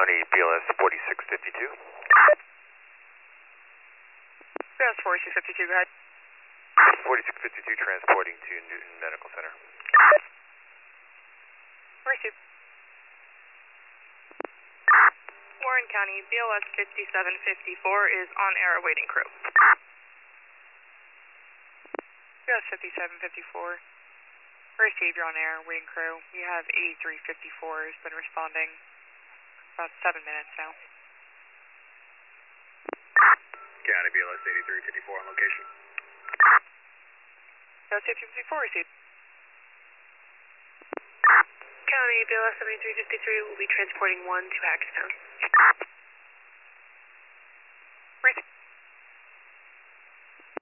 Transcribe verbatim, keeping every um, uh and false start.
County, B L S forty-six fifty-two. B L S forty-six fifty-two, go ahead. forty-six fifty-two transporting to Newton Medical Center. Receive. Warren County, B L S fifty-seven fifty-four is on air awaiting crew. B L S fifty-seven fifty-four. Receive, you're on air, waiting crew. We have eighty-three fifty-four has been responding about seven minutes now. County, B L S eighty-three fifty-four on location. B L S eighty-three fifty-four, receive. County, B L S seventy-three fifty-three will be transporting one to Hagerstown. Receive.